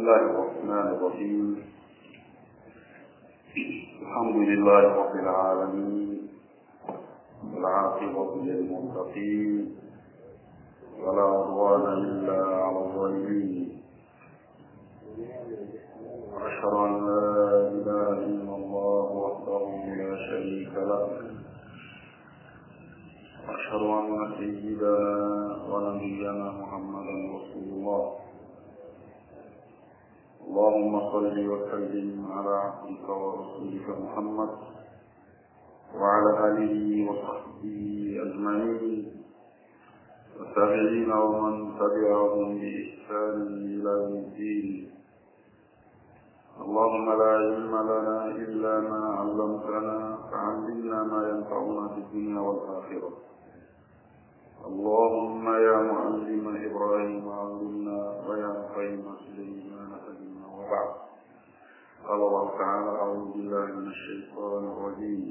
الله الرحمن الرحيم. الحمد لله رب العالمين، والعاقبة للمتقين، ولا عدوان إلا على الظالمين. أشهد أن لا إله إلا الله وحده لا شريك له، أشهد أن سيدنا ونبينا محمدا رسول الله. اللهم صل وسلم على عبدك ورسولك محمد وعلى آله وصحبه أجمعين، والتابعين ومن تبعهم بإحسان إلى يوم الدين. اللهم لا علم لنا إلا ما علمتنا، فعلمنا ما ينفعنا في الدنيا والآخرة. اللهم يا معلم إبراهيم علمنا، ويا مفهم سليمان فهمنا. وبعد، قال الله تعالى: أعوذ بالله من الشيطان الرجيم.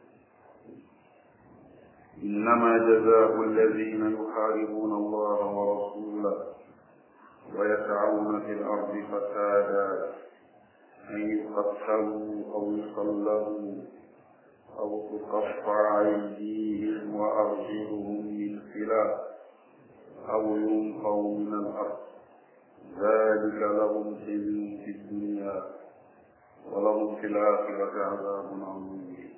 إنما جزاء الذين يحاربون الله ورسوله ويسعون في الأرض فسادا أن يقتلوا أو يصلبوا أو تقطع أيديهم وأرجلهم من خلاف أو ينفوا من الأرض، ذلك لهم خزي في الدنيا ولهم في الآخرة عذاب عظيم.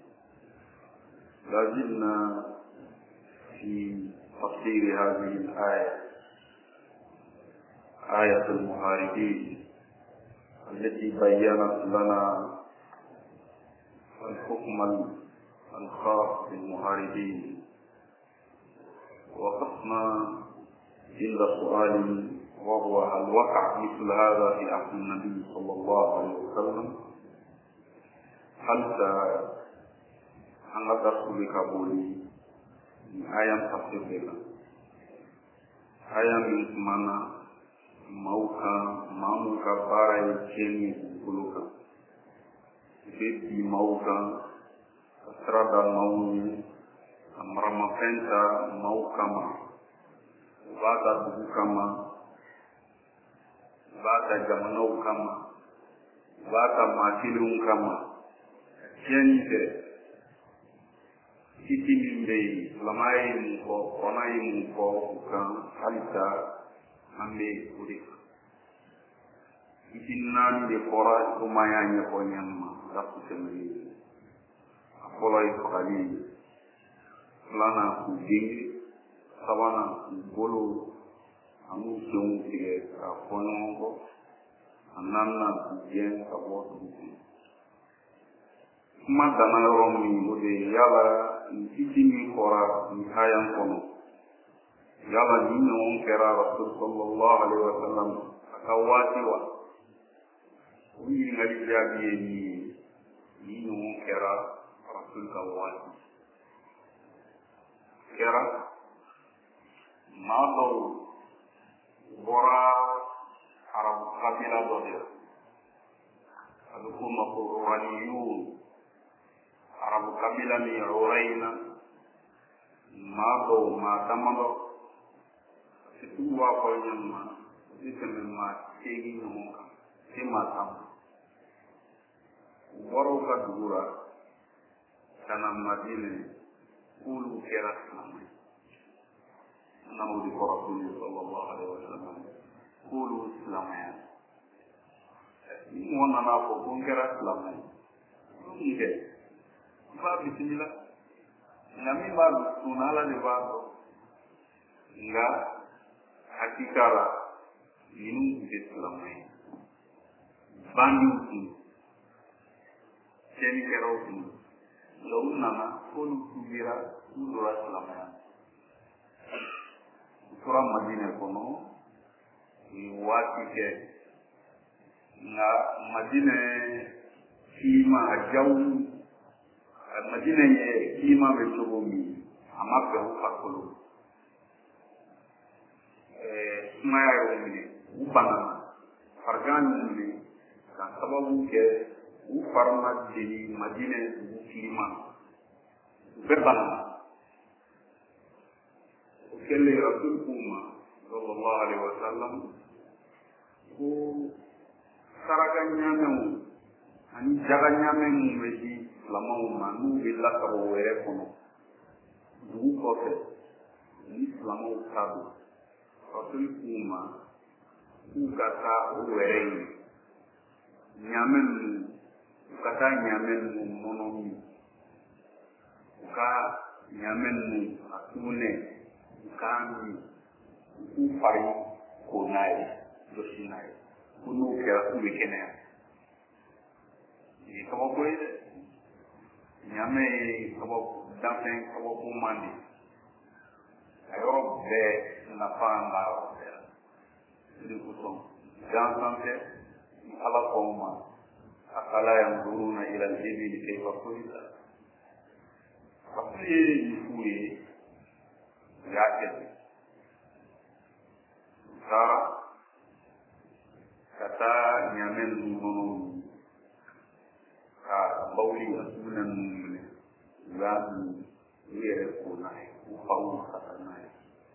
لازلنا في تفسير هذه الآية، آية المحاربين، التي بيّنت لنا الحكم الخاص بالمحاربين. وقفنا عند سؤال، وهو: هل وقع مثل هذا في عهد النبي صلى الله عليه وسلم؟ هل sangat tersulit kabuli ayam tafsir bela ayam yang mana maukah barai kini bulukan jadi maukah serada mauni meramafenta maukama bada bukama bada jamanau kama bada matilun kama kini Siti mimbe lamai mko onai mko kan halita ambe kudik. Siti nani de kora kumayanya konyama dapat semai. Apolai kali lana kuding sawana bolu amu jong tige afonongo ananna kudien kabot buku. Madana yoro mi bude yala siti mi kora mi hayang kono yala ni non kera Rasul sallallahu alaihi wasallam akawati wa wi ngali jabi ni non kera Rasul kawati kera mado bora arab kabila dode alukuma ko waliyun Arabu kabila ni Uraina mado matamado situ wa ko nyama iseme ma tegi nyoka sima tam waro ka dura kana Madina ulu kera sama namu di Rasul sallallahu alaihi wasallam ulu islamaya ni wana na ko kera islamaya ni ba bismillah nami ba sunala de bado nga hakikara minum islamai bandu seni kerosi launana kolu kubira undura islamai surah Madinah kono iwati ke nga Madinah kima ajawu Madina ye kima bechogomi amape ukakolo smaya yomine ubana fargani ni kan sababu ke ufarma dini Madina kima berbana kelle Rasul kuma sallallahu alaihi wasallam ku saraka ɲamɛnw ani jaga ɲamɛ minnu bɛ di silamɛw ma n'u bɛ lasago wɛrɛ kɔnɔ dugu kɔfɛ ni silamɛw ta don rasuli k'u ma k'u ka taa o wɛrɛ ɲini ɲamɛ ninnu u ka taa ɲamɛ ninnu nɔnɔ min u ka ɲamɛ ninnu a tununɛ u k'a min u k'u fari ko n'a ye jɔsi n'a ye ko n'o kɛra k'u bɛ kɛnɛya nin ye kabako ye dɛ ɲamɛ ye danfɛn kabako man de a yɔrɔ bɛɛ nafa b'a yɔrɔ bɛɛ la o de kosɔn gan sanfɛ ni ala kɔn ma afala yanzuruna ila al-ibili kayfa khuliqat rasuli ye nin f'u ye u y'a kɛ ten u taara ka taa ɲamɛ ninnu nɔnɔ min ka bawuli ka sugunɛ ninnu minɛ u y'a min u yɛrɛ ko n'a ye u faw ka taa n'a ye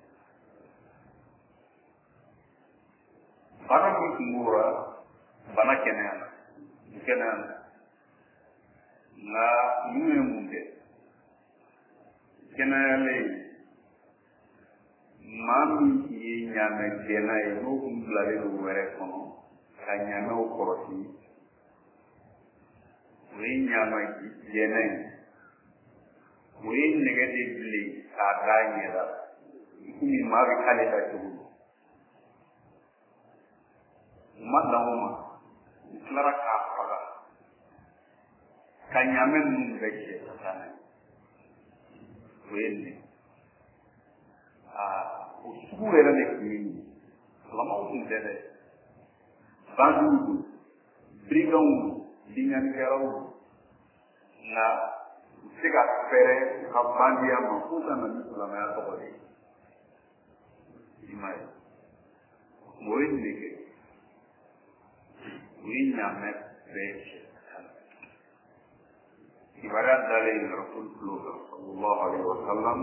bana min tun b'ora bana kɛnɛyara u kɛnɛyara nka ninnu ye mun kɛ kɛnɛyalen maa min ye ɲamɛ gɛnna ye n'o tun bilalen don wɛrɛ kɔnɔ ka ɲamɛw kɔrɔsi o ye ɲamɛ gɛnna ye o ye nɛgɛ de bilen k'a da ɲɛ la komi maa bɛ k'ale ka cogo u ma dan o ma u tilara k'a faga ka ɲamɛ ninnu bɛɛ cɛ ka taa n'a ye o ye nin o sugu yɛrɛ de tun ye nin silamɛw tun tɛ dɛ banjuw don biriganw don bingannikɛlaw don nka u tɛ se ka fɛɛrɛ u ka bandiya ma f'u ka na ni silamɛya tɔgɔ de ye i m'a ye o ye nin de kɛ u ye ɲamɛ bɛɛ cɛ kibaruya dalen rasuli tulo kan sallallahu alaihi wa sallam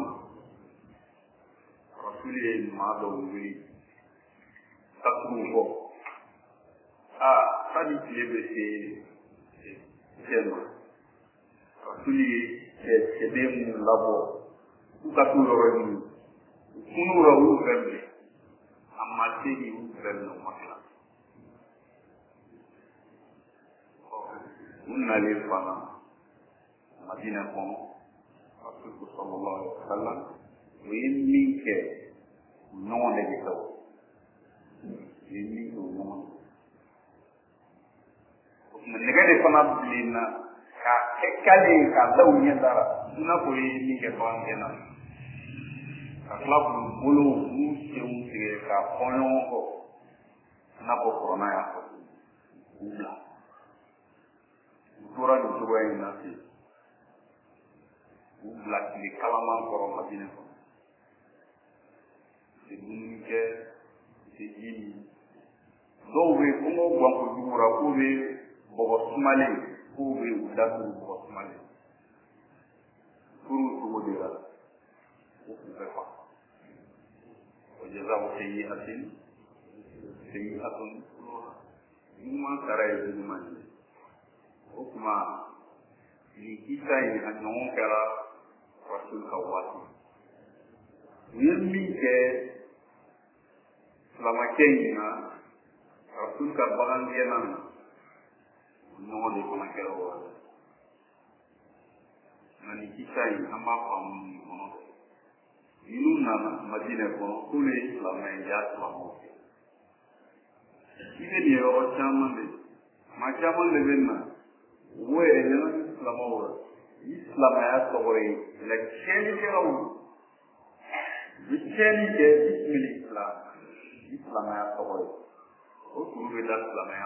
rasuli ye maa dɔw wuli tasuma fɔ sani tile bɛ se cɛ ma rasuli ye cɛden minnu labɔ k'u ka t'u yɔrɔ ɲini u funuu la u y'u bɛɛ minɛ a ma se yen u y'u bɛɛ minɛ u ma tila u nalen fana madina kɔnɔ rasuli sallallahu alaihi wa sallam o ye min kɛ u ɲɔgɔn de bɛ kɛ o ye min kɛ u ɲɔgɔn o tuma nɛgɛ de fana bilenna k'a kɛ kale k'a da u ɲɛ dara i n'a fɔ o ye min kɛ bagangɛnna ka tila k'u bolo n'u senw tigɛ k'a fɔ ɲɔgɔn kɔ i n'a fɔ kɔrɔna y'a fɔ k'u bila u tora nin cogoya in na ten u bila tile kalaman kɔrɔ madina kɔnɔ u tɛ dumuni kɛ u tɛ ji min dɔw bɛ kɔngɔ gan kojugu la k'u bɛ bɔgɔ sumalen k'u bɛ u da tugu bɔgɔ sumalen furu cogo de la ko k'u bɛɛ fa o jazahu sayyi'atun ɲuman sara ye juguman ye o tuma nin kisa in a ɲɔgɔn kɛra rasuli ka waati u ye min kɛ silamakɛ in na rasuli ka bagangɛnna na o ɲɔgɔn de fana kɛra o waati nka nin kisa in an b'a faamu nin kɔnɔ minnu nana madinɛ kɔnɔ k'olu ye silamɛ ye y'a silamɛw kɛ i bɛ nin yɔrɔ caman de maa caman de bɛ na wo yɛrɛ ɲɛna ni silamɛw la ni silamɛya tɔgɔ ye nka tiɲɛnikɛlaw u bɛ tiɲɛni kɛ bisimila islam ni silamɛya tɔgɔ ye o turu bɛ da silamɛya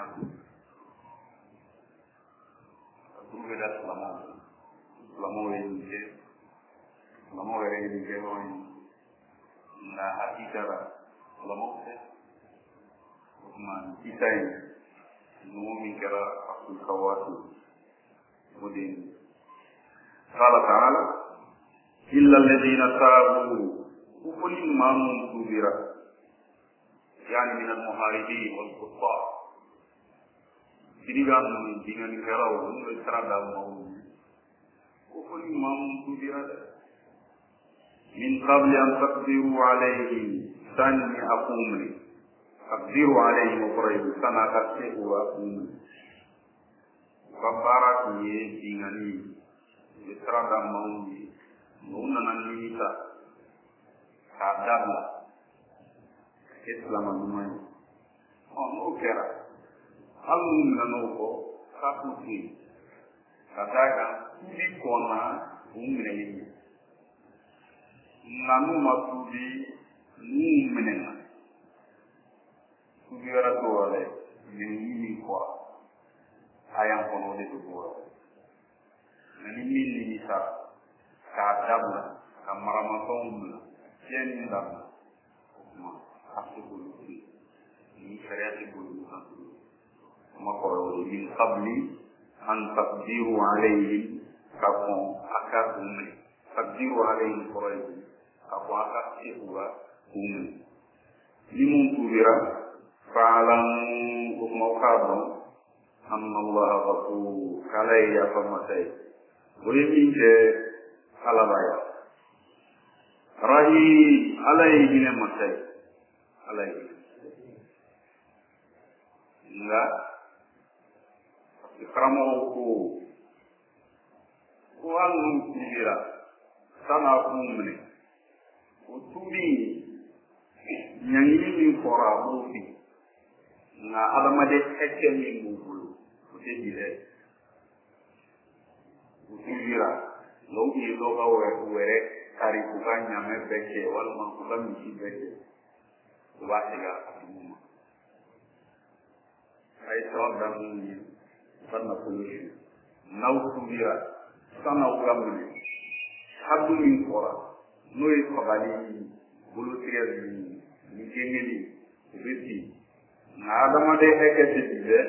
a turu bɛ da silamɛw silamɛw ye nin kɛ silamɛw yɛrɛ ye nin kɛ yɔrɔ in nka hakika la silamɛw tɛ o tuma kisa in ninnu min kɛra rasuli ka waati مدين قال تعالى إلا الذين تابوا وكل ما منتظر يعني من المحاربين والكفار kirigan dengan kerau untuk terhadap mau kufur imam tu dirada min qabli an taqdiru alayhi sanni aqumri taqdiru alayhi muqrib sana kasih wa kabarat ye dingani terhadap mau nanan minta kadabla Islam amai oh kera alun nanoko kaputi katakan di kona umreni nanu matudi ni menena kubiara toale ni kwa ayang kono de tuwa nani mili sa kadabla kamaramaton jenda ma asukulu ni syariat bulu makoro min qabli an taqdiru alayhim kakon akadumi taqdiru alayhim quraish kakon akasiwa limun tubira fa'alam ukmawkabon anna Allah ghafur kalaya famatai boleh je alabaya rahi alayhi namatai alayhi enggak Ikramuhu kuang tubira sana kumne utubi nyangini fora mufi na adamade ekemi ngulu utejile utubira logi loga were kari kuganya mebeke wal makugami beke wasiga atuma ai tawdam sana pollution nau tubira sana ugamne hadu min fora noy fabali bulu tiel ni jengeli reti na adamade ekete dibe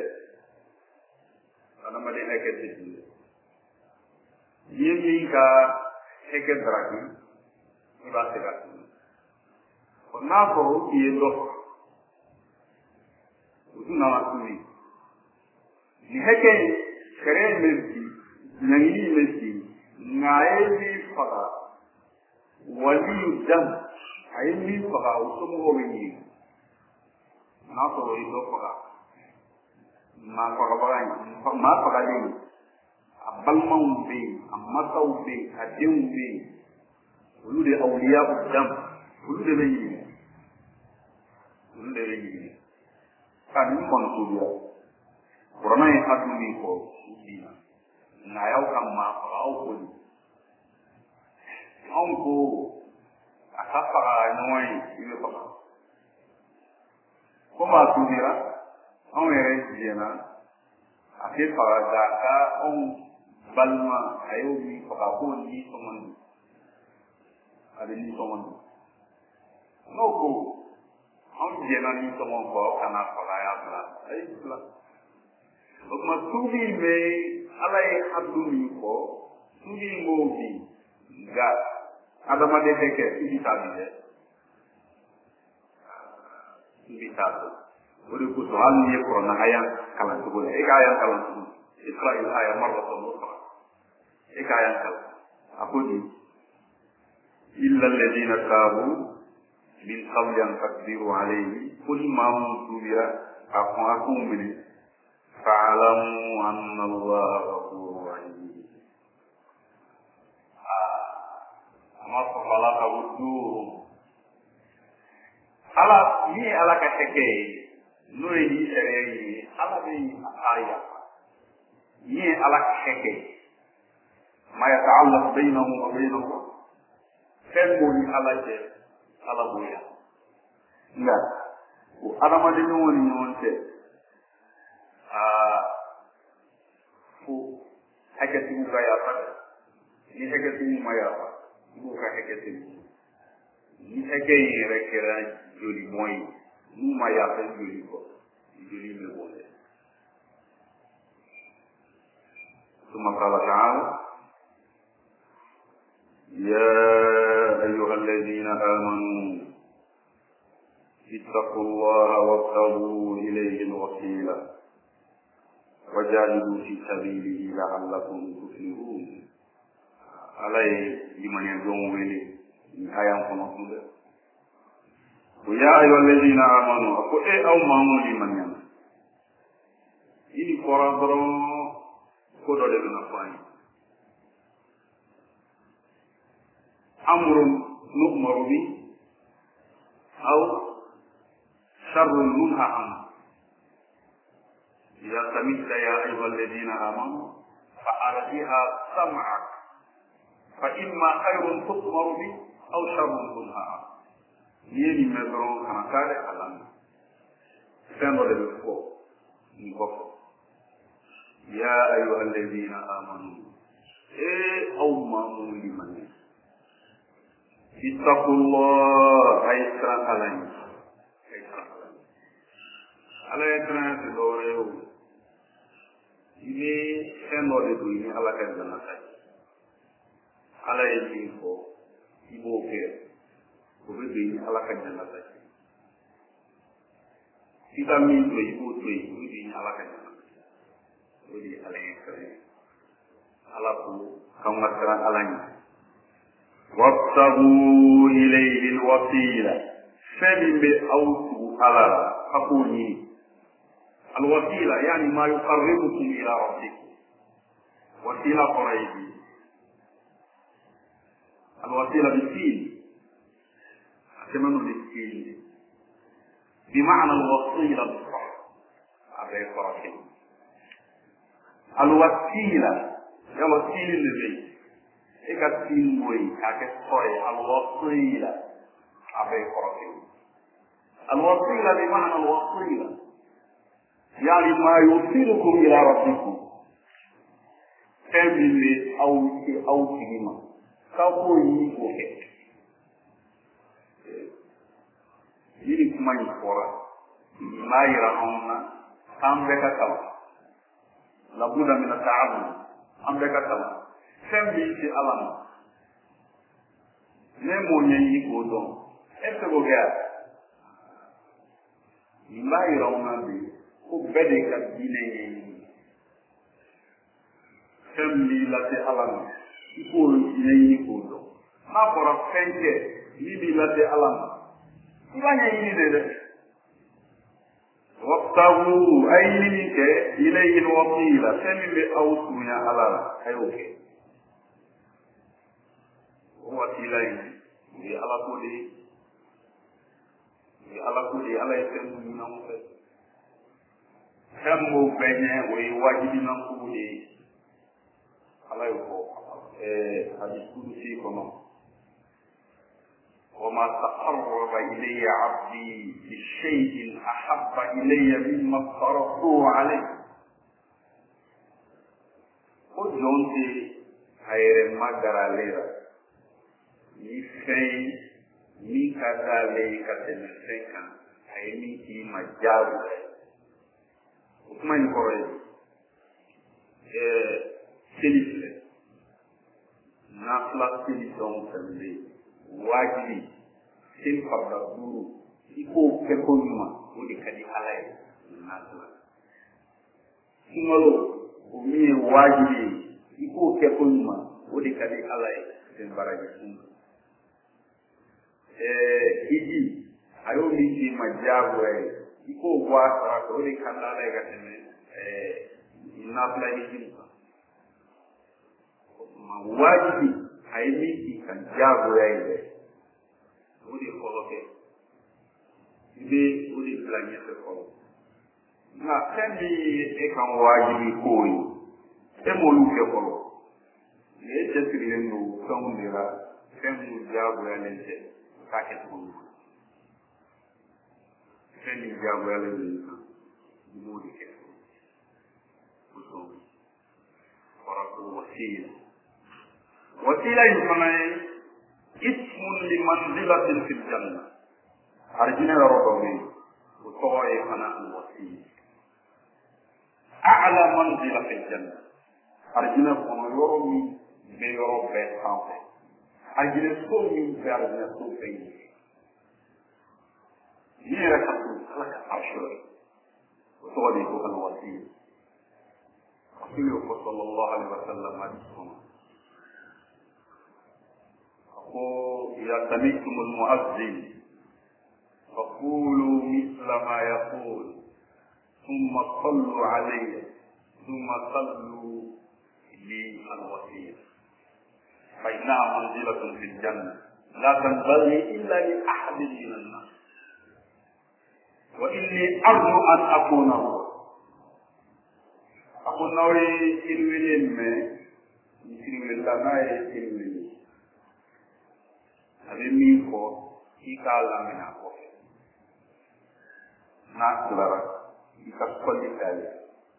yemi ka ekedraki ibasega na ko yendo uduna wasuni ni heke kare mezi nangi mezi ngaeli fara wali dam ayi fara usumu hobi na ko yendo fara ma fara ni abalmau be amatau be adem be ulu de awliya dam ulu de yi kan mon ko yo Corona yang satu ni ko dina ngayau kang ma au ko angko asapa noi ibe pa ko ma tu dira au ere jena ake para daka on balma ayo ni pa ko ni somon ade ni somon no ko au jena ni somon ko kana pa ya bla ai bla Lukma tubi me alai hadumi ko tubi mobi ga adama de teke tubi tabi uri ku soal ni ko na aya kalan to bole ega aya kalan to Israel aya marra to mukra ega aya kalan akudi illa alladhina tabu min qabli an taqdiru alayhi kul ma tubira akum min فاعلموا أن الله غفور رحيم أما صلاة وجوه على ني على كتكي نوري سري على بي آية ني على كتكي ما يتعلق بينه وبين الله فمولي على جه على بويا لا وأنا ما دنيوني نونته fu hakati mu ga ya fa ni hakati mu ma ya fa bu ka hakati ni hakati rek ra joli moy mu ma ya fa joli ko joli me bolé thumma qala ta'ala ya ayyuhalladhina amanu ittaqullaha wabtaghu ilayhi alwasila وجاهدوا في سبيله لعلكم تفلحون علي لمن يجون ولي آيام كنوتنا ويا أيها الذين آمنوا أقول أو مامو لمن ينا إني فرادرون كودو لنا فاني أمر نؤمر به أو شر منها عنه إذا سمعت يا أيها الذين آمنوا فأرجها سمعك فإما خير تؤمر به أو شر منها عنه يني مدرون كما قال الله فانو لبفو نقف يا أيها الذين آمنوا أو مامو لمن اتقوا الله أيسرا علينا ala ye tɛnɛ ti dɔwɛrɛ ye o i bɛ fɛn dɔ de don i ni ala ka jana ta ye ala ye min fɔ i b'o kɛ o bɛ don i ni ala ka jana ta ye i ka min to i b'o to yen o bɛ don i ni ala ka jana ta ye o de ye ala ye fɛn ye ala ko k'anw ka siran ala ɲɛ wabtagu ilayhi alwasila fɛn min bɛ aw tugu ala la a k'o ɲini الوسيلة يعني ما يقربكم إلى ربكم وسيلة قريبة الوسيلة بالسين كمان بالسين بمعنى الوسيلة بالصح أبي فرحين الوسيلة هي وسيلة لذي إيكا السين بوي كاكسوي الوسيلة أبي فرحين الوسيلة بمعنى الوسيلة يعني ما يوصلكم إلى ربكم فمن أو كلمة كفوي فوق يلك ما يفورا ما يرحمنا أم بك كلا لابد من التعامل أم بك كلا فمن في ألم نمو ينيكودون أسبوعات ما يرحمنا به ko bɛɛ de ka diinɛ ɲɛɲini fɛn min lase ala ma i k'o ɲɛɲini k'o dɔn n'a fɔra fɛn kɛ min b'i lase ala ma i b'a ɲɛɲini de dɛ wabtagu a ye ɲini kɛ ilayhi alwasila fɛn min bɛ aw surunya ala la a y'o kɛ o wasila in o ye ala ko de ye o ye ala ko de ye ala ye fɛn mun ɲini anw fɛ fɛn m'o bɛɛ ɲɛ o ye wajibimankow de ye ala y'o fɔ hadisi kudusi kɔnɔ وما تقرب إلي عبدي بشيء أحب إلي مما افترضته عليه o jɔn tɛ a yɛrɛ magara ale la ni fɛn min ka d'ale ye ka tɛmɛ fɛn kan a ye min k'i ma diyagoya ye o kuma in kɔrɔ ye seli filɛ nafila seli fɛn o fɛn bɛ yen wajibi seli farida 5 i k'o kɛ ko ɲuman o de ka di ala ye nafila sunkalo o min ye wajibi ye i k'o kɛ ko ɲuman o de ka di ala ye fɛn baraji sunka hiji a y'o min k'i ma diyagoya ye i k'o bɔ a sara fɛ o de ka di ala ye ka tɛmɛ nafila hiji kan wajibi a ye min k'i kan diyagoya ye dɛ o de fɔlɔ kɛ i bɛ o de bila ɲɛfɛ fɔlɔ nka fɛn min ye e kan wajibi k'o ye e m'olu kɛ fɔlɔ mɛ e cɛsirilen don fɛnw de la fɛn minnu diyagoyalen tɛ k'a kɛ cogo min fɛn min diyagoyalen don i kan i b'o de kɛ kosɔn fɔra ko wasila wasila in fana ye ismun limanzilatin fil janna arjina yɔrɔ dɔ bɛ yen o tɔgɔ ye fana alwasila a'la manzila fil janna arjina kɔnɔ yɔrɔ min bɛ yɔrɔ bɛɛ sanfɛ arjina so min bɛ arjina so bɛɛ ye ni yɛrɛ ka to ala ka arshi o tɔgɔ de ye ko alwasila صلى الله عليه وسلم عليكم أقول إذا سمعتم المؤذن فقولوا مثل ما يقول ثم صلوا عليه ثم صلوا لي الوسيلة فإنها منزلة في الجنة لا تنبغي إلا لأحد من الناس وإني أرجو أن أكون هو أكون نوري إلوين ما إلوين لنا إلوين هذا ميكو إكالا من أكو ناكلارا إكاكولي كالي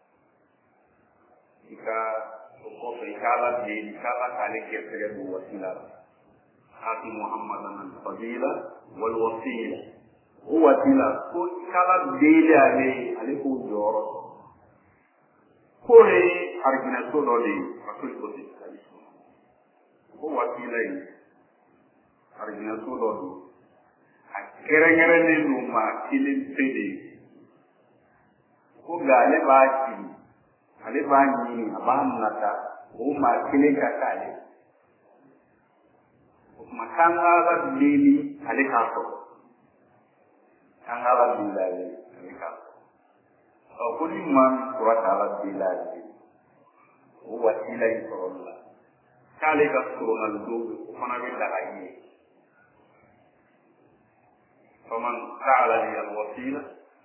إكالا دي إكالا كالي كيف وسيلة آتي محمدا الفضيلة والوسيلة هو وسيلة إكالا دي عليكم جورو كوري أرجنا سولولي أقول كوتي هو وسيلة أرجنا سولولي أكرنغرني نوما كيلين فيدي ko gale baki ale bani abanata o ma kile kakale makanga la dini ale kaso kanga la bilale ale kaso o kuli man ko ta la bilale o wasila itolla kale ka suruna do ko fana be dalaye faman ta'ala li al-wasila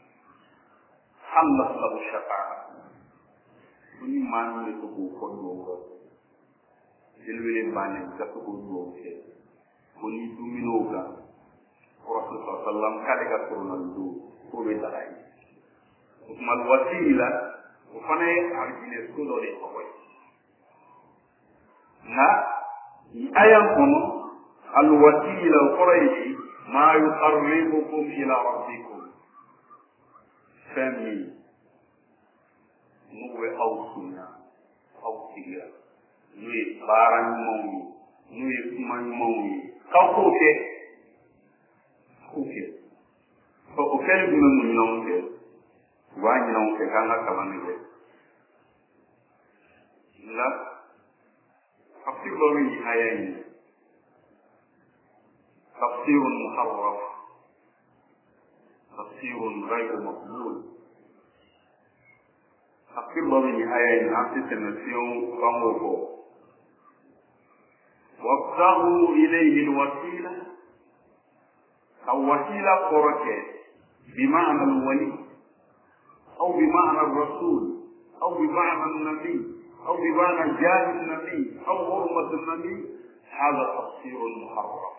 Allah lahu syafaat. Ini mana itu bukan dua. Jelwilin mana satu dua. Kuni itu minuga. Rasulullah Sallam kali katurunan itu kubeta lagi. Ukmal wasilah, ufane arjine sudo le kawai. Na ayam kuno al wasilah quraishi ma yuqarribukum ila rabbikum. Family, nuwe ausuna, ausiya, nuwe barang mongi, nuwe kuman mongi. Kau koke, koke. Kau koke lebih menyenangkan, menyenangkan karena kawan itu. Nah, tafsir bagi ayat ini, tafsirun muharraf. تفسير غير مقبول تفسير ضمن آية نفس تنسيون رموكو وابتغوا إليه الوسيلة أو وسيلة قركة بمعنى الولي أو بمعنى الرسول أو بمعنى النبي أو بمعنى جاه النبي أو حرمة النبي هذا تفسير محرم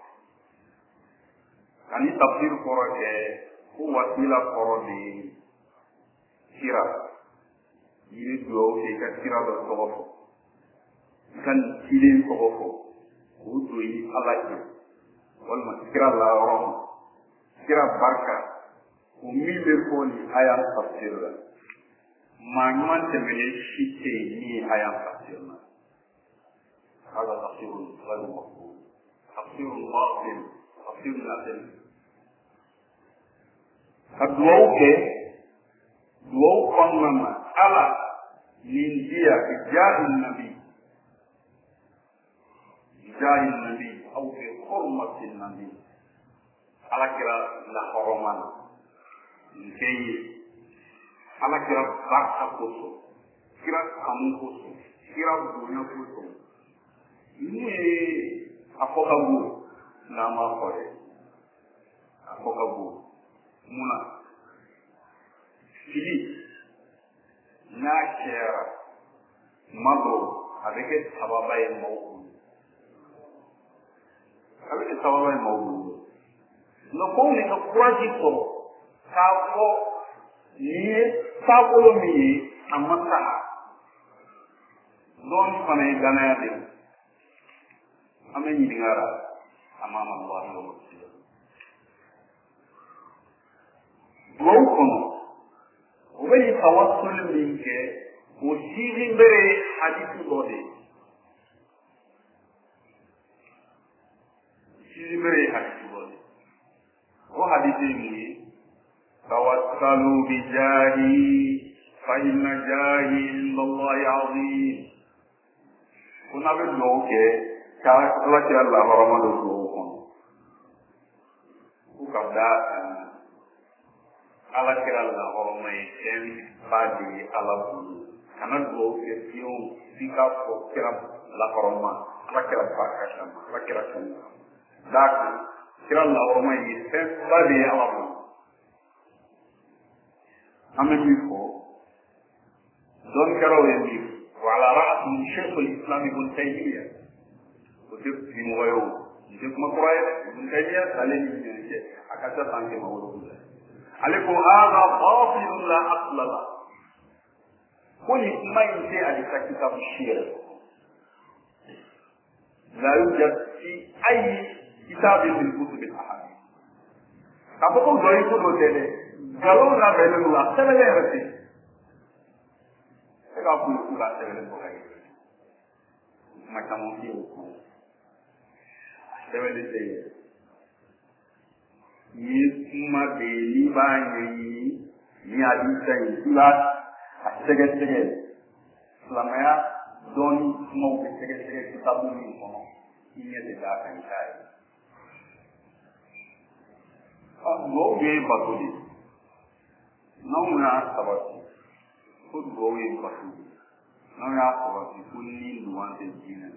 يعني تفسير قركة هو وسيلة قرني كيرا يريد في كثيرا بالصوف كان كيلين صوف ودوي الله والما كيرا لا رام كيرا بركة وميل كوني آيات تفسيرنا ما نمان تمني شيء ني آيات تفسيرنا هذا تفسير غير مقبول تفسير باطل تفسير باطل Aduauke duau konmama ala min dia ijahin nabi au fi hurmatin nabi ala kira la horoman kay ala kira barka koso kira kamu koso kira dunya koso ini afokabu nama kore afokabu muna fili na kera mabo avec sababai mawdu no ko ni ko kwaji ko ka ko ni sa ko lo mi amata don fane ganaya de ameni dingara amama Allah wa rasul دوكم وبني توصل منك وسيري بري حديث بودي سيري بري حديث بودي وحديث مني توصلوا بجاهي فإن جاهي عند الله عظيم كنا بدوك كالك الله رمضان دوكم وكذا على كلا الله رمضان كان بعدي على بول كنا دوك يوم فيك كلا الله رمضان على كلا باكشام على كلا كنا ذاك كلا الله رمضان يسمى بعدي على بول أمن يفو دون كرو يميف وعلى رأس شيخ الإسلام ابن تيمية وتب في مغيو يجب مقرأة ابن تيمية سالين يجب أكثر سانك مولود عليكم هذا باطل لا أصل له كل ما ينتهي على كتاب الشيعة لا يوجد في أي كتاب من كتب الأحاديث كابتن ضعيف وتلي قالوا لا بين الله سبعة رتي Kalau pun sudah terlalu banyak, macam mungkin, terlalu banyak. Ini cuma beli banyak ini ada yang sudah segera. Selama doni mau segera kita beli semua, ini tidak akan cair. Dua game bagus, namun sahabat. Food growing batu. Now ya sahabat fully nuances gina.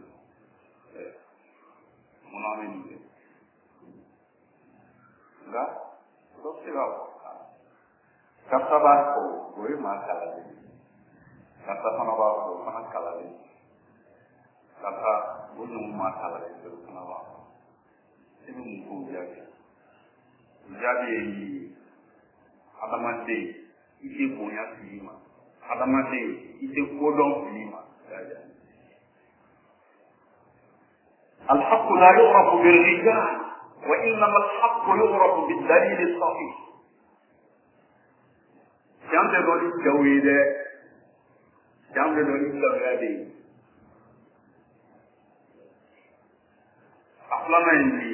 Mana ni? Enggak? Terus tidak. Kata bahasu, gue masalah ini. Kata mana bahasu, mana kalah ini. Kata gunung masalah itu mana bahasu. Itu mungkin jadi. Jadi ada mati, itu punya sima. Ada mati, itu kodong lima saja. Al-haq la yu'rafu bil-rijal, wa innama al-haq yu'rafu bil-dalil as-sahih. Jangan terlalu jauh ini, jangan terlalu jauh ini. Asalnya ini,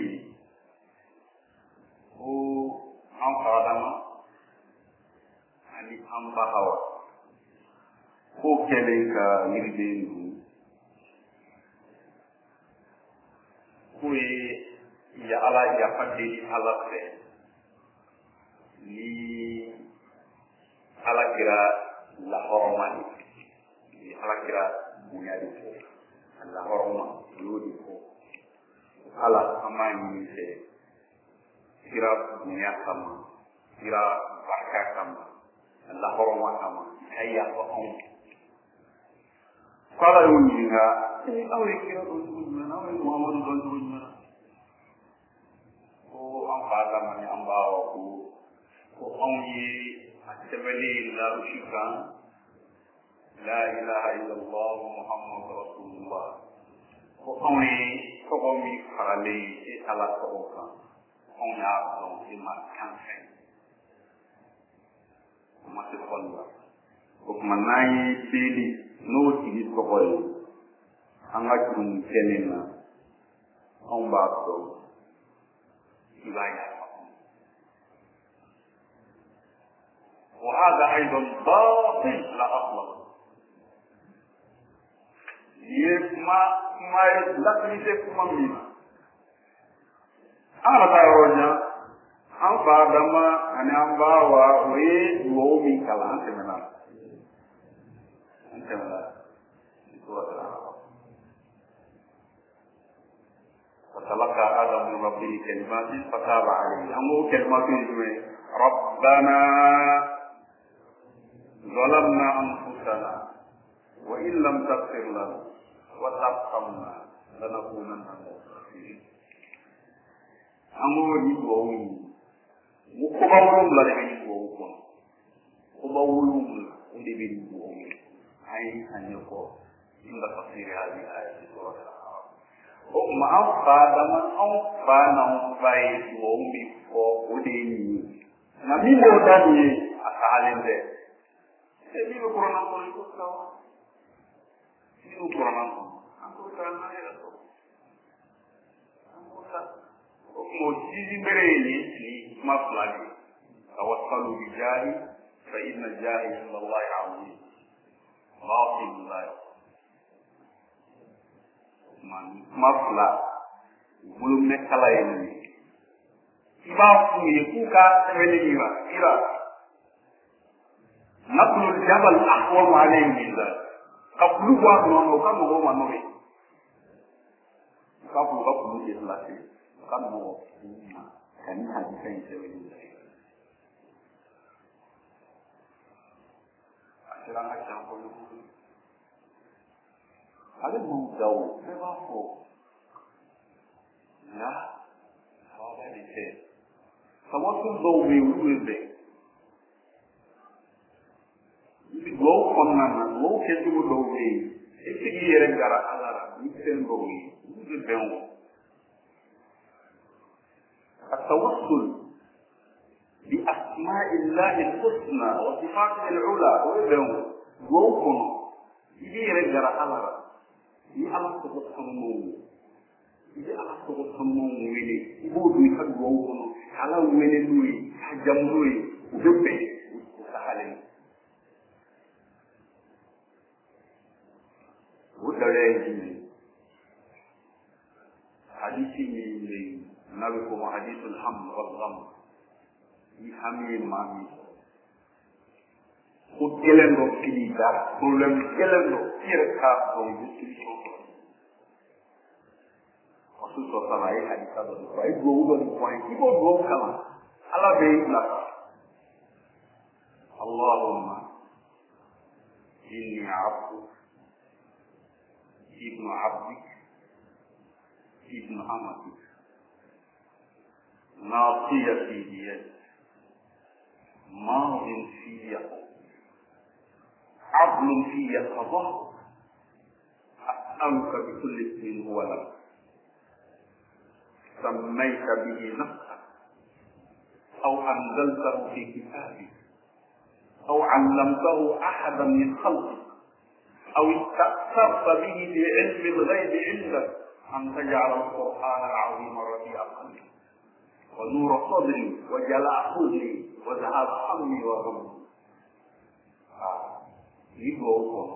angkara dama, ani ambahawa. Ko kelen ka yiriden du ko ya ala ya fadde ala fe ni ala kira la hormani ni ala kira bunyadi ko la horma yodi ko ala amani se kira bunya sama kira barka sama la horma sama hayya ko on Kalau yang ini enggak, awak kira tujuan mana? Awak Muhammad tujuan mana? Oh, angkat namanya ambaw aku. Oh, angyi sebeli la usyika. La ilaha illallah Muhammad Rasulullah. Oh, angyi kami kali salah seorang. Angyi abang iman kansen. Masih Allah. Menai pilih. No tigi sokoy anga tum kenena on baado ibaya وهذا ايضا باطل لا اصل يسمع ما يلقي كما مين انا باوجا ان بعدما انا باوا وي دومي كلام سمنا فتلقى آدم من ربه كلمات فتاب عليه أمو كلمات ربنا ظلمنا أنفسنا وإن لم تغفر لنا وترحمنا لنكونن من الخاسرين أمو يدعوه وكبرهم لا يدعوه كبرهم لا يدعوه أي أن يقول عند تفسير هذه الآية في سورة الأعراف. وما أفاد من أفاد نفاي وأمي فوديني. نبي موداني أسألين ده. Ini ukuran apa itu kau? Ini ukuran apa? Aku kan ada itu. Aku tak. Mau sisi beri ini maaf lagi. Awak selalu dijari فإن الجاه عند الله عظيم باطل الله man mafla bulu mekala ni iba fu kuka tawele ira naqlu al-jabal ahwam alayhi min dhalik qablu wa no kama go manowe qablu je lati kama go kan hadisa tawele akhiran acha ko ale mo daw eba fo na hawa ni se sawatu do we ulbe go konna na go ke du do we eti yere gara alara ni sen do we du benwo التوسل بأسماء الله الحسنى وصفاته العلى ويقول يجي رجع على ni ala ko xammo ni ala ko xammo wele bodu ni xad wo wono ala wele luy hajam luy debbe sahalen wudare ni hadithi ni nabi ko hadithul ham wal gham ni hamil mami ko gelendo kini dar problem gelendo kirka ko solution so sama ai hadisa do ko ai go do ko ai ko go kala ala be la Allahumma inni abdu ibnu abdik ibnu amatik ناصيتي بيد ماض في عدل في قضاء أسألك بكل اسم هو لك سميت به نفسك أو أنزلته في كتابك أو علمته أحدا من خلقك أو استأثرت به في علم الغيب عندك أن تجعل القرآن العظيم ربيع قلبي ونور صدري وجلاء حزني وذهاب همي وغمي يقول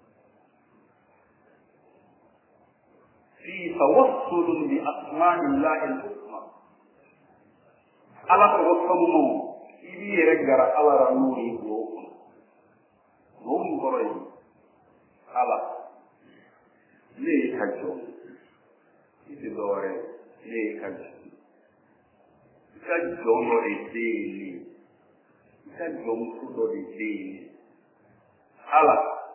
في توسل بأسماء الله الحسنى على توسلنا إلي رجع على رنوري يقول نوم قري على ليه كجو يدوري ليه كجو كجو نوري ديني كجو نوري ديني على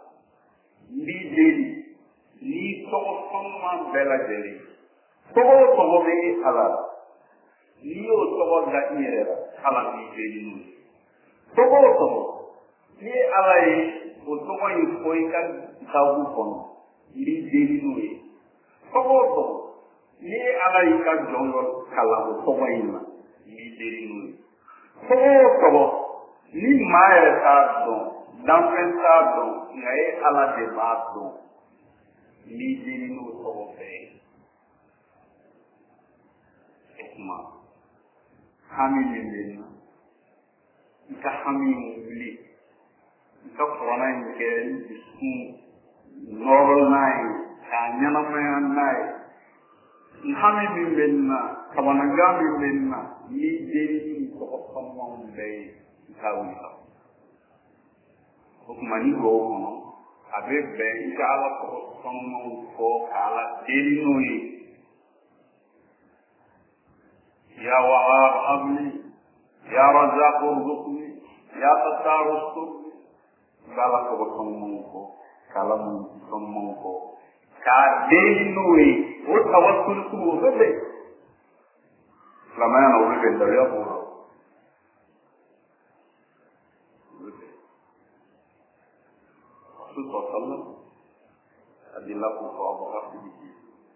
ليه ni tɔgɔ fɔlɔma bɛɛ lajɛlen tɔgɔ o tɔgɔ bɛ e ala la n'i y'o tɔgɔ da i yɛrɛ la ala b'i deli n'o ye tɔgɔ o tɔgɔ n'i ye ala ye o tɔgɔ in fɔ i ka gabu kɔnɔ i b'i deli n'o ye tɔgɔ o tɔgɔ n'i ye ala y'i ka jɔn dɔ kalan o tɔgɔ in na i b'i deli n'o ye tɔgɔ o tɔgɔ ni maa yɛrɛ t'a dɔn danfɛn t'a dɔn nka e ala de b'a dɔn. Ni diri no tɔgɔ fɛ o kuma hami min bɛ na i ka hami wuli i ka kɔrɔna in kɛ dusukun nɔrɔ n'a ye k'a ɲɛnamaya n'a ye hami min bɛ na kamanagan min bɛ na ni diri ni tɔgɔ fɔlɔmaw bɛɛ ye i ka wuli ka o kuma ni b'o kɔnɔ. a bɛ bɛn i ka ala tɔgɔ sɔngɔw fɔ k'ala deli n'o ye ya wahab habli ya razaq urzuqni ya fattar usturni i bɛ ala tɔgɔ sɔngɔw fɔ k'ala sɔngɔw fɔ k'a deli n'o ye o tawasul sugu o bɛ bɛn silamɛya na o bɛ bɛn daliya b'o la. Sallam adalah mufawadah sedikit.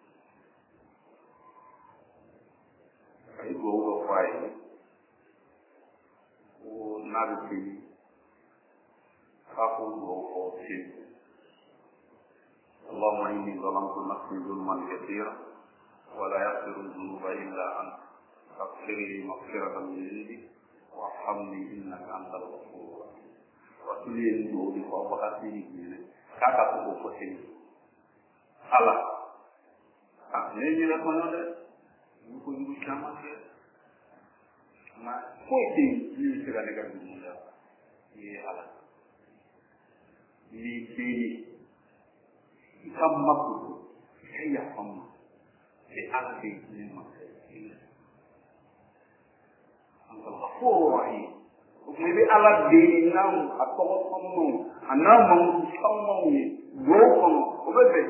Itu dua faedah. Nabi aku dua faedah. Allahumma inni zalamtu nafsi zulman katsira wa la yaghfiru dhunuba illa anta faghfir li maghfiratan min 'indik warhamni innaka antal ghafurur rahim. Rasulullah do di ko bakati ni kaka ko ko seni ala ni la ko no de ko ndu chama ke ma ko ti ni se ga ne ga ni ya ni ala ni ti kamma ko ya famma e anche ni ma الغفور الرحيم ومبي على دين نام أتوقعهم أنا ممكنهم يروحون وبس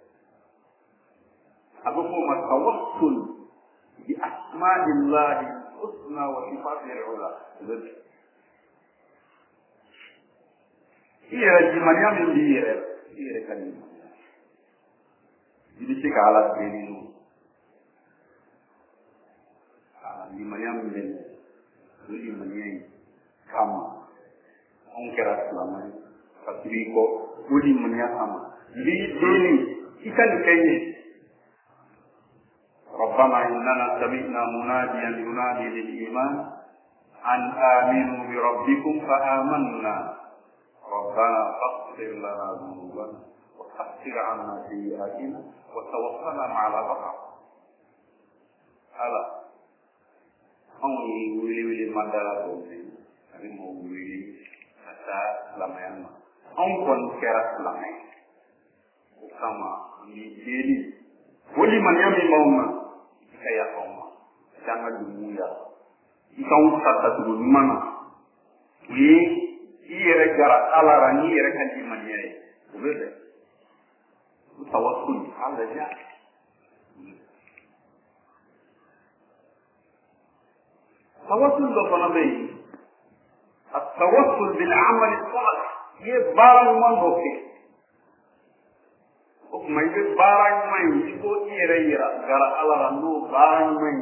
أقول ما توصل بأسماء الله الحسنى وصفاته العلى بس هي من يعمل هي كلمة jadi على دين لمن يعمل Jadi menyai sama, orang kira selama ini, tapi kok budi menyai sama. Jadi ini kita dikayai. Rabbana innana sami'na munadiyan yunadi lil iman an aminu bi rabbikum fa amanna. Rabbana faghfir lana dhunubana wa kaffir 'anna sayyi'atina wa tawaffana ma'al abrar. Allah wili mandala ko ni ari mo wili ata lamayama kon kera lamay ko kama ni deli woli man yami mawma kaya koma janga dumuya ikaw sata tu mana wi ire gara alara ni ire kan di manyai ubede tawassul Allah ya التوسل بالطلبين التوسل بالعمل الصالح يبارك من بوكي وكما يبارك من يقول يريرا غرا على رنو بارك من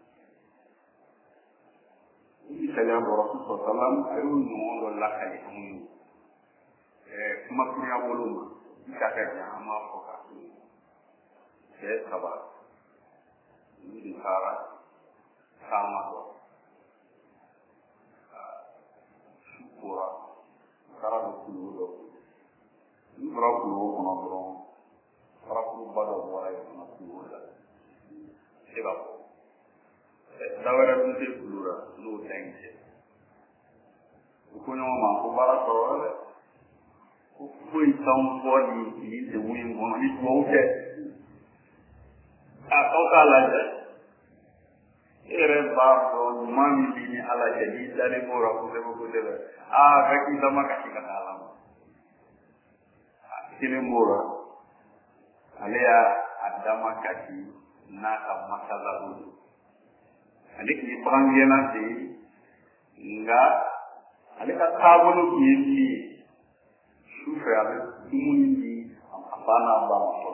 يسلم رسول الله صلى الله عليه وسلم أيون نور الله كريم كما كنا يقولون كذا ما فوقه سبب ini cara sama Pura, cara berkulo, ini berkulo mana berong, berkulo pada orang yang mana kulo dah. Sebab, dawara itu kulo, lu tengse. Bukannya mampu barat orang, bukan tampon ini semuanya mana ni buat. Atau kalah je. Ere baru mami bini ala jadi dari murah kuda. Kaki sama kaki kata alam. Sini murah. Alia ada makaki nak masalah dulu. Adik di panggilan nanti enggak. Adik kabul kiri. Sufel imundi apa nama bang.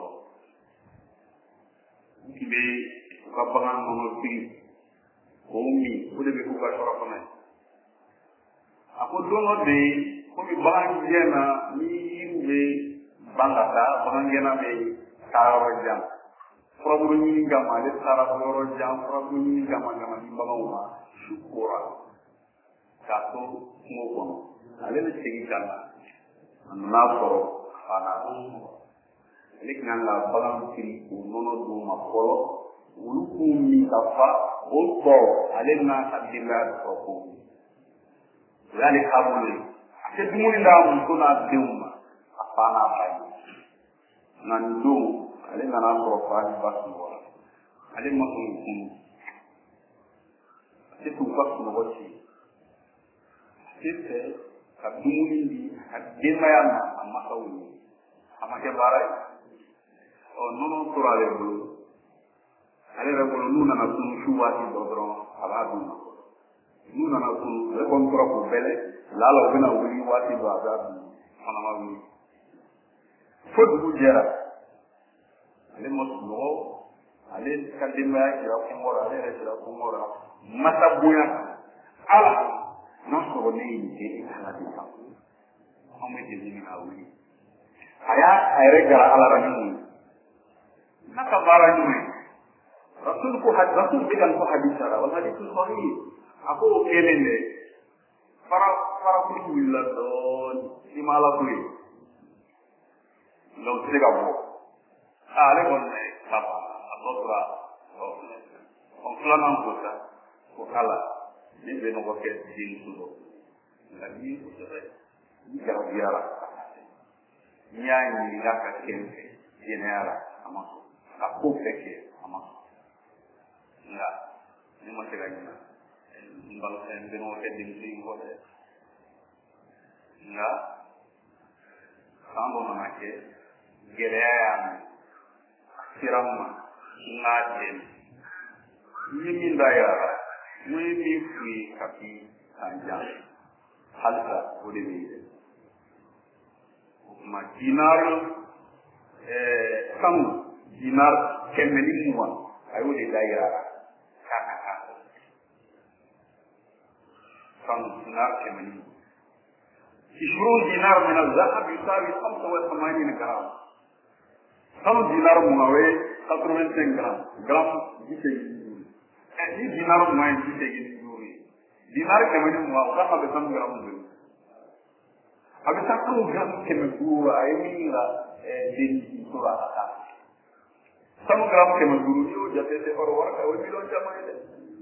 Kibe kabangan mengerti. Umi, udah buka suara pernah. Aku dulu deh, kami bahagia ni be bangata, bahagia be karajang. Prabu ini gama, ada karajang, prabu ini gama di bawah syukur. Satu ngomong, ada ni segikan, nafsu, panas. Ini kenapa bagang kiri, unono dua makolo, uluku mitafa. Ulko alina sabila soko lali kabuli ate dumuni nda mutuna diuma apana pai nandu alina na profile basu wala ale masun kun ate tu basu no wati ate kabumuni di adima ya amma kawuni amake barai o nono turale bulu ale rabolo nuna na sunu shuwati dodron abadu nuna na sunu le kontra ko bele lalo bina wuli wati do azabu ana ma wuli fodu jera ale mosno ale kadima ya kumora ale rejira kumora matabuya ala naso ni ke ala di sabu ame de ni na wuli aya ayre gara ala rani naka barani Rasul bilang ko hadis sara wal hadis sahih. Aku kelele para fara ko willa don si mala ko donc c'est ka bo ale ko ne papa adotra on flanan ko ta ko kala ni be no ko ke din sudo la ni ko se ni ka biara nyanyi ga ka kenke yenera ama ka ko peke ama nga ni mo tega ni mbal sen de no ke din sin ko de nga sambo na ke gereya sirama nga den ni min dayara ni mi fi kapi anja halka ko de ni ma dinar kam dinar kemeni muwa ayo de dayara kaka kam dinar kemeni 20 dinar min al-zahab yusawi 85 gram kam dinar muwe 85 gram jite ni dinar muwe jite giduri dinar kemeni muwa ka habe 100 gram abi takku gram kemeni ay la din sura ata 100 gram kemeni yo jate te or war ka wi lo jamay de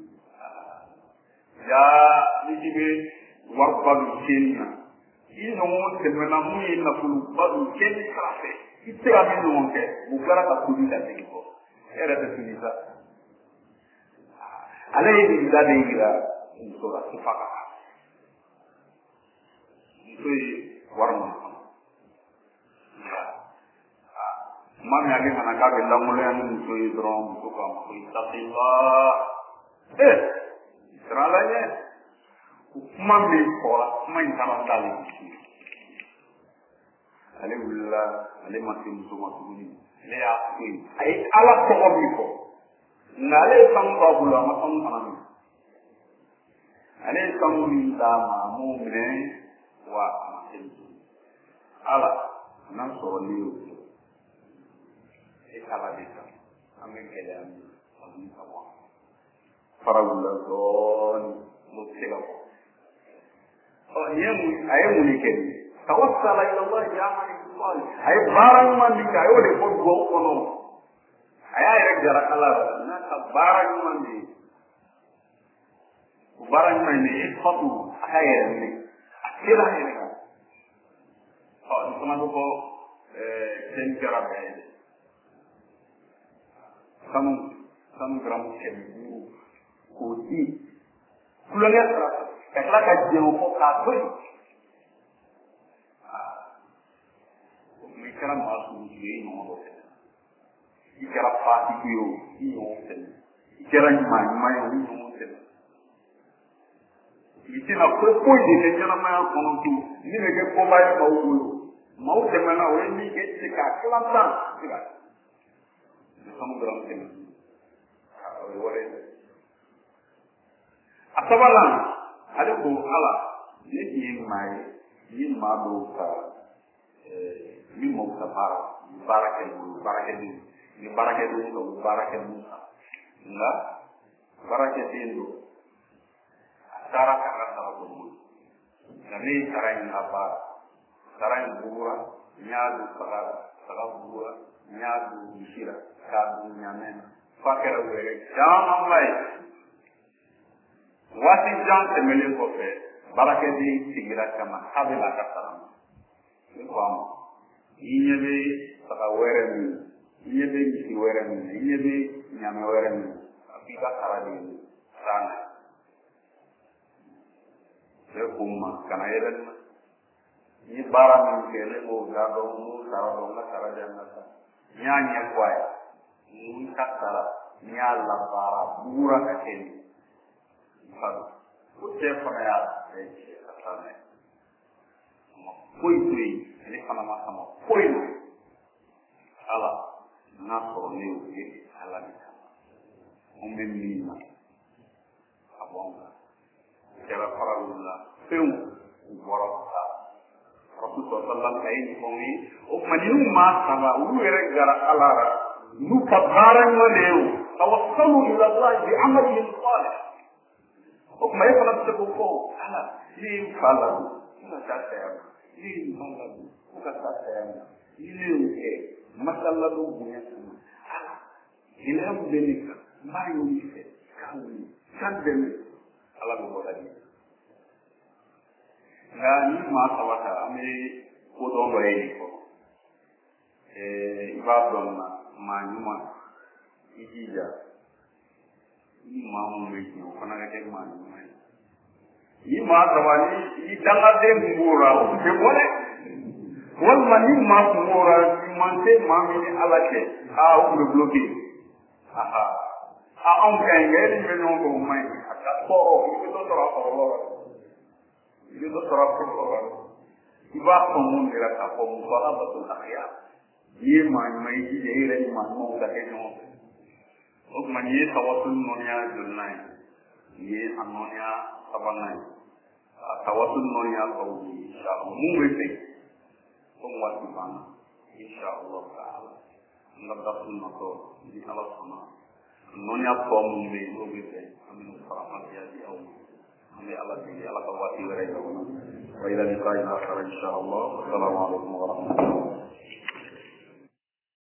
ya ni jibe war balu kenya ino mo temena mu ina fulu balu kenya trafe ite abi no monke bu gara ka kudi da tiko era de tunisa ale ni da de ira sura sifaka so warna mami age mana ka be lamulen so idrom so ka ko ittaqillah Israelnya mami pola main sama tali alhamdulillah ale masih musuh le akui ai ala ko obiko ngale sang ko bula masam tanami ale sang minta mu'min wa masin ala nan so liu ikala dita amin kelam amin tawa faragulazon mutila oh yemu ayemu nikeni tawassala ila Allah bi amali salih ay barang man dikayo de ko go kono ay rek dara ala na ka barang man di barang man ni fatu ayere ni akira ni oh sama ko sen karabe sam gram kemi ko di kulanya terasa kala ka jeno ko ka to mi kala ma su ni no do ikara fati yo no sen ikara ma yo no sen itina ko ko de nyana ma ko no tu ni ne ke ko ba ya ma wo ma wo de mana wo ni ke ti ka kala ta tiga samudram sen wore asabalan ada ko ala ni mai ni ma do ka ni mo ka barake ni barake na barake do sara ka sara do ni sarain apa sarain bura nyaadu sara bura nyaadu shira ka nyamen fakera were jama mai wati jan temele ko fe barake di sigira kama habila kasaram ni ko am inyebe saka were ni inyebe si were ni inyebe nyame were ni abika karadi sana se kumma kana yeren ni bara min kele go gado mu sara do na sara janna sa nyanya kwaya ni kasara ni alla bara bura kakeni utte fana ya asane koi ni fana ma sama koi ala na so ni uke ala ni umbe mina abonga kera faralula feu wara ta Rasul sallallahu alaihi wasallam o madinu ma sama uwere gara alara nu kabaran ma leo tawassalu ila Allah bi amalihi salih o kuma e fana bɛ se k'o fɔ ala ne ye n fa ladon fo ka taa saya ma ne ye n ba ladon fo ka taa saya ma ni ne y'o kɛ masa ladon bonya kama ala gɛlɛya min bɛ ne kan n b'a ɲini i fɛ k'a wuli k'a dɛmɛ ala bɛ bɔ la di nka ni maa saba ta an bɛ ko dɔn dɔ ye nin kɔnɔ i b'a dɔn na maa ɲuman i jija ni maa mun bɛ jigin o fana ka kɛ maa ɲuman ye ni maa saba ni dangaden min b'o la o tɛ bɔ dɛ walima ni maa kun b'o la ɲuman tɛ maa min ni ala cɛ o tun bɛ bloqué anw ka ɲi nka e ni bɛ ɲɔgɔn fɛ o man ɲi a ka tɔɔrɔ i bɛ dɔ sɔrɔ a kɔlɔlɔ la i bɛ dɔ sɔrɔ a kɔlɔlɔ la i b'a fɔ mun de la k'a fɔ musalabatul akhyar n'i ye maa ɲuman ye i jija i yɛrɛ ni maa ɲumanw ka kɛ ɲɔgɔn fɛ o tuma nin ye tawasul nɔniya jolinan ye nin ye a nɔniya sabanan ye a tawasul nɔniya tɔw ye inshallah mun bɛ fɛ ko waati banna inshallah taala an ka dafu natɔ ni ala sɔnna nɔniya tɔ minnu bɛ yen n'o bɛ fɛ an bɛ n'o fara fatiya di aw ma an bɛ ala deli ala ka waati wɛrɛ jira o la wa ila liqa'i akhar inshallah assalamu alaikum wa rahmatullahi